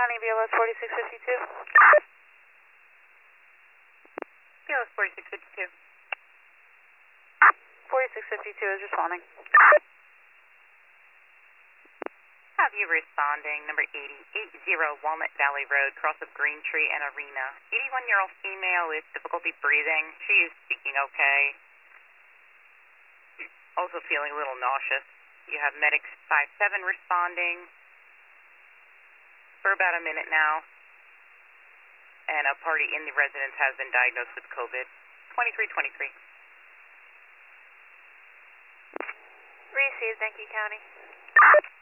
County, BLS 4652. BLS 4652. 4652 is responding. Have you responding, number 8080 Walnut Valley Road, cross of Green Tree and Arena. 81-year-old female with difficulty breathing. She is speaking okay. Also feeling a little nauseous. You have medics 57 responding for about a minute now. And a party in the residence has been diagnosed with COVID. 2323. Received, thank you, County.